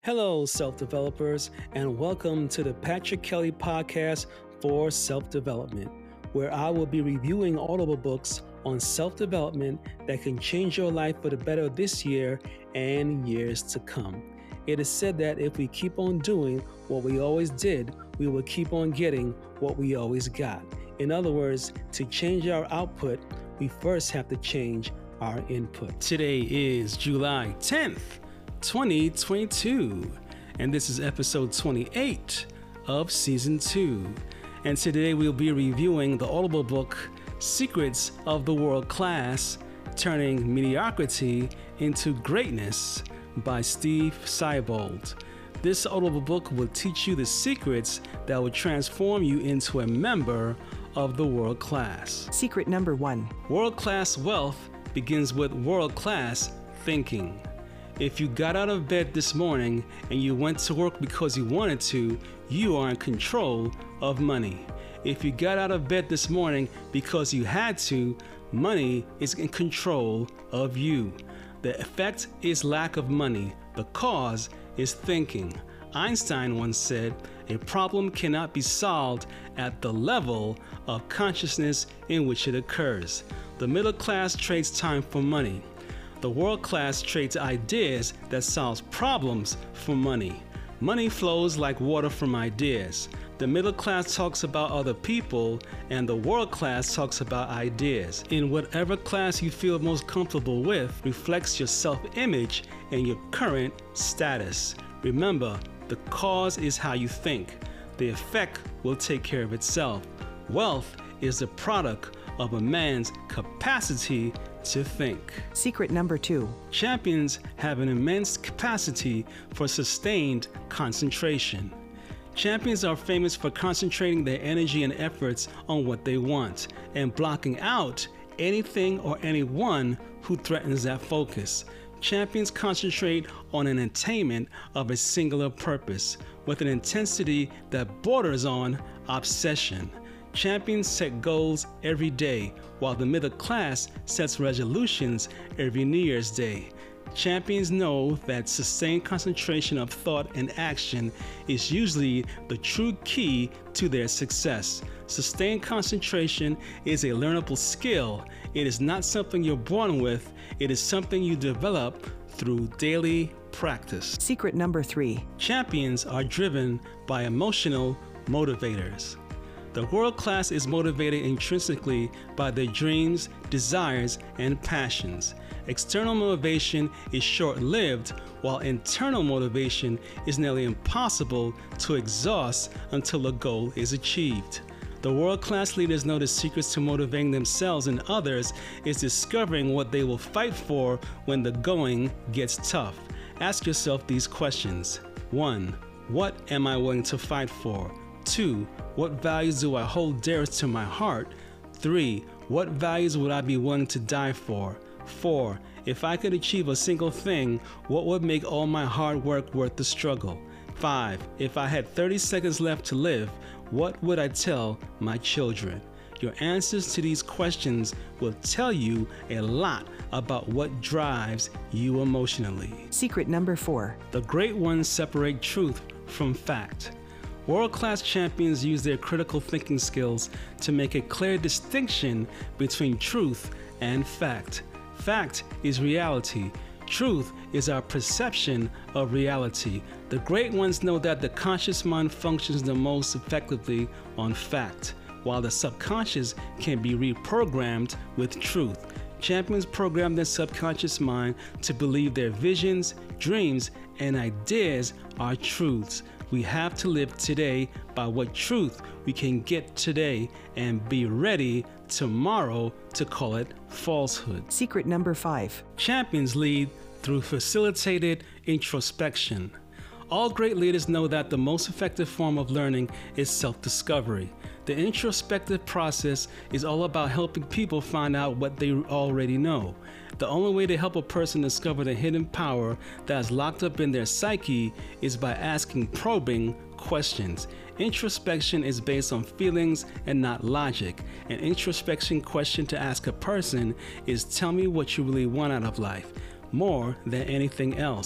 Hello, self-developers, and welcome to the Patrick Kelly Podcast for Self-Development, where I will be reviewing audible books on self-development that can change your life for the better this year and years to come. It is said that if we keep on doing what we always did, we will keep on getting what we always got. In other words, to change our output, we first have to change our input. Today is July 10th. 2022, and this is episode 28 of season 2. And today we'll be reviewing the audible book Secrets of the World Class: Turning Mediocrity into Greatness by Steve Siebold. This audible book will teach you the secrets that will transform you into a member of the world class. Secret number 1. World-class wealth begins with world-class thinking. If you got out of bed this morning and you went to work because you wanted to, you are in control of money. If you got out of bed this morning because you had to, money is in control of you. The effect is lack of money. The cause is thinking. Einstein once said, "A problem cannot be solved at the level of consciousness in which it occurs." The middle class trades time for money. The world class trades ideas that solves problems for money. Money flows like water from ideas. The middle class talks about other people, and the world class talks about ideas. In whatever class you feel most comfortable with reflects your self-image and your current status. Remember, the cause is how you think. The effect will take care of itself. Wealth is the product of a man's capacity to think. Secret number 2. Champions have an immense capacity for sustained concentration. Champions are famous for concentrating their energy and efforts on what they want and blocking out anything or anyone who threatens that focus. Champions concentrate on an attainment of a singular purpose with an intensity that borders on obsession. Champions set goals every day, while the middle class sets resolutions every New Year's Day. Champions know that sustained concentration of thought and action is usually the true key to their success. Sustained concentration is a learnable skill. It is not something you're born with. It is something you develop through daily practice. Secret number 3. Champions are driven by emotional motivators. The world class is motivated intrinsically by their dreams, desires, and passions. External motivation is short-lived, while internal motivation is nearly impossible to exhaust until a goal is achieved. The world-class leaders know the secrets to motivating themselves and others is discovering what they will fight for when the going gets tough. Ask yourself these questions. 1. What am I willing to fight for? 2. What values do I hold dearest to my heart? 3. What values would I be willing to die for? 4. If I could achieve a single thing, what would make all my hard work worth the struggle? 5. If I had 30 seconds left to live, what would I tell my children? Your answers to these questions will tell you a lot about what drives you emotionally. Secret number 4. The great ones separate truth from fact. World-class champions use their critical thinking skills to make a clear distinction between truth and fact. Fact is reality. Truth is our perception of reality. The great ones know that the conscious mind functions the most effectively on fact, while the subconscious can be reprogrammed with truth. Champions program their subconscious mind to believe their visions, dreams, and ideas are truths. We have to live today by what truth we can get today and be ready tomorrow to call it falsehood. Secret number 5. Champions lead through facilitated introspection. All great leaders know that the most effective form of learning is self-discovery. The introspective process is all about helping people find out what they already know. The only way to help a person discover the hidden power that is locked up in their psyche is by asking probing questions. Introspection is based on feelings and not logic. An introspection question to ask a person is, tell me what you really want out of life, more than anything else.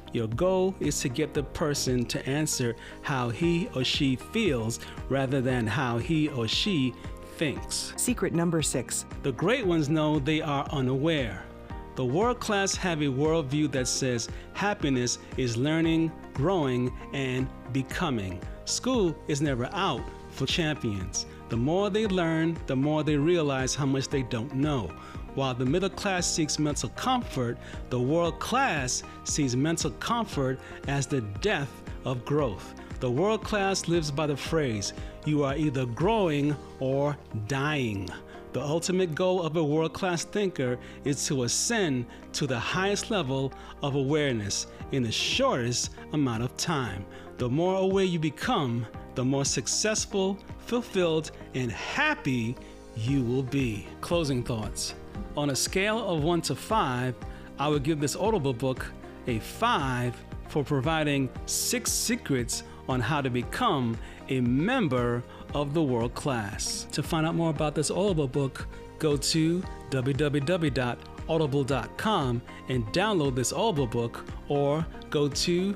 Your goal is to get the person to answer how he or she feels rather than how he or she thinks. Secret number 6. The great ones know they are unaware. The world class have a worldview that says happiness is learning, growing, and becoming. School is never out for champions. The more they learn, the more they realize how much they don't know. While the middle class seeks mental comfort, the world class sees mental comfort as the death of growth. The world class lives by the phrase, you are either growing or dying. The ultimate goal of a world-class thinker is to ascend to the highest level of awareness in the shortest amount of time. The more aware you become, the more successful, fulfilled, and happy you will be. Closing thoughts. On a scale of 1 to 5, I would give this Audible book a 5 for providing 6 secrets on how to become a member of the world class. To find out more about this Audible book, go to www.audible.com and download this Audible book, or go to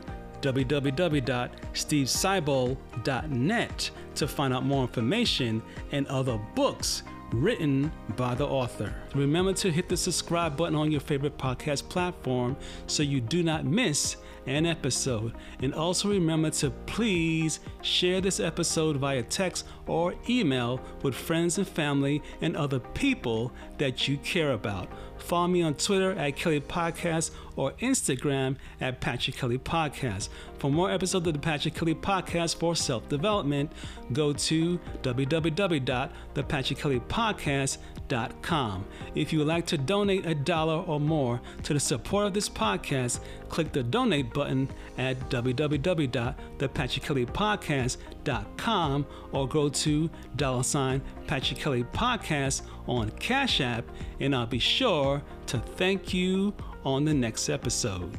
www.stevesybold.net to find out more information and other books written by the author. Remember to hit the subscribe button on your favorite podcast platform so you do not miss an episode. And also remember to please share this episode via text or email with friends and family and other people that you care about. Follow me on Twitter at Kelly Podcast or Instagram at Patrick Kelly Podcast. For more episodes of the Patrick Kelly Podcast for self-development, go to www.thepatrickkellypodcast.com. If you would like to donate $1 or more to the support of this podcast, click the donate button at www.thepatrickkellypodcast.com or go to $Patrick Kelly Podcast on Cash App, and I'll be sure to thank you on the next episode.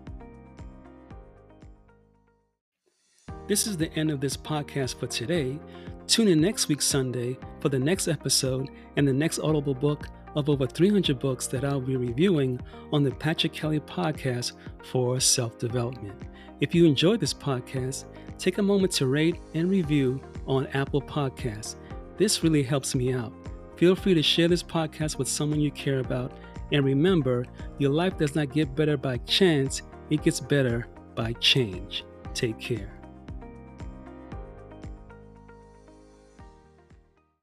This is the end of this podcast for today. Tune in next week Sunday for the next episode and the next Audible book of over 300 books that I'll be reviewing on the Patrick Kelly Podcast for self-development. If you enjoyed this podcast, take a moment to rate and review on Apple Podcasts. This really helps me out. Feel free to share this podcast with someone you care about. And remember, your life does not get better by chance, it gets better by change. Take care.